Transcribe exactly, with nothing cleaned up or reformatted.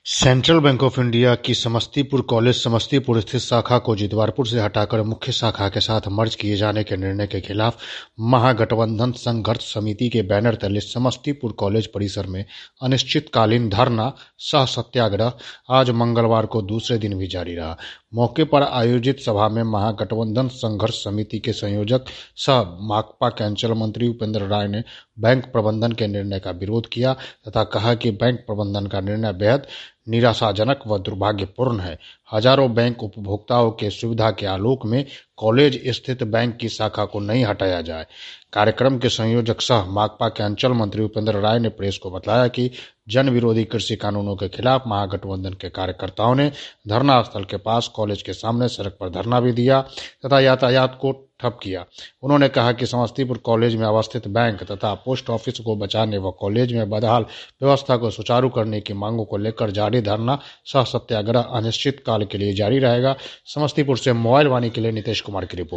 Central bank of India की Samastipur college Samastipur स्थित शाखा को जितवारपुर से हटाकर मुख्य शाखा के साथ मर्ज किए जाने के निर्णय के खिलाफ महागठबंधन संघर्ष समिति के बैनर तले समस्तीपुर कॉलेज परिसर में अनिश्चितकालीन धरना सह सत्याग्रह आज मंगलवार को दूसरे दिन भी जारी रहा। मौके पर आयोजित सभा में महागठबंधन संघर्ष समिति के संयोजक सह माकपा के अंचल मंत्री उपेंद्र राय ने बैंक प्रबंधन के निर्णय का विरोध किया तथा कहा कि बैंक प्रबंधन का निर्णय बेहद निराशाजनक व दुर्भाग्यपूर्ण है। हजारों बैंक उपभोक्ताओं के सुविधा के आलोक में कॉलेज स्थित बैंक की शाखा को नहीं हटाया जाए। कार्यक्रम के संयोजक सह माकपा के अंचल मंत्री उपेंद्र राय ने प्रेस को बताया कि जन विरोधी कृषि कानूनों के खिलाफ महागठबंधन के कार्यकर्ताओं ने धरना स्थल के पास कॉलेज के सामने सड़क पर धरना भी दिया तथा यातायात को ठप किया। उन्होंने कहा कि समस्तीपुर कॉलेज में अवस्थित बैंक तथा पोस्ट ऑफिस को बचाने व कॉलेज में बदहाल व्यवस्था को सुचारू करने की मांगों को लेकर जारी धरना सह सत्याग्रह अनिश्चित काल के लिए जारी रहेगा। समस्तीपुर से मोबाइल वाणी के लिए नितेश कुमार की रिपोर्ट।